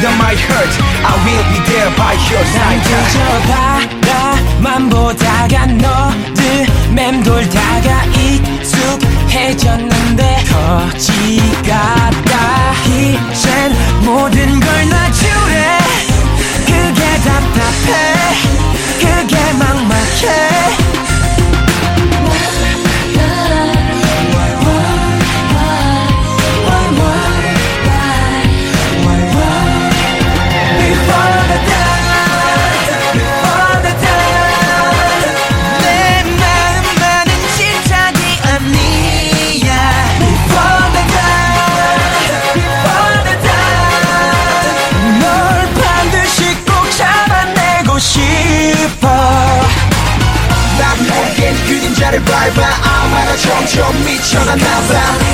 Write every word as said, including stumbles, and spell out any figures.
that might hurt I will be there by your side 난 그저 바라만 보다가 너를 맴돌다가 익숙해졌는데 거지 같다 이젠 모든 걸 놔주래 그게 답답해 그게 막막해 난 모르겠는 그림자를 밟아 아마도 점점 미쳐나나봐